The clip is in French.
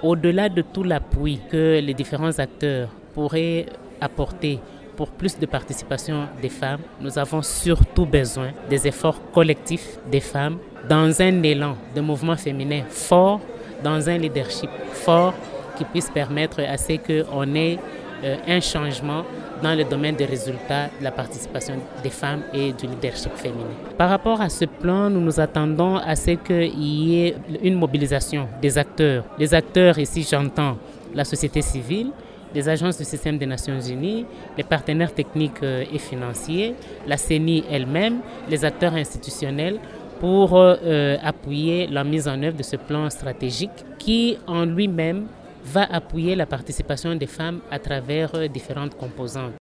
Au-delà de tout l'appui que les différents acteurs pourraient apporter pour plus de participation des femmes, nous avons surtout besoin des efforts collectifs des femmes dans un élan de mouvement féminin fort, dans un leadership fort qui puisse permettre à ce qu'on ait un changement dans le domaine des résultats de la participation des femmes et du leadership féminin. Par rapport à ce plan, nous nous attendons à ce qu'il y ait une mobilisation des acteurs. Les acteurs, ici j'entends la société civile, les agences du système des Nations Unies, les partenaires techniques et financiers, la CENI elle-même, les acteurs institutionnels pour appuyer la mise en œuvre de ce plan stratégique qui en lui-même va appuyer la participation des femmes à travers différentes composantes.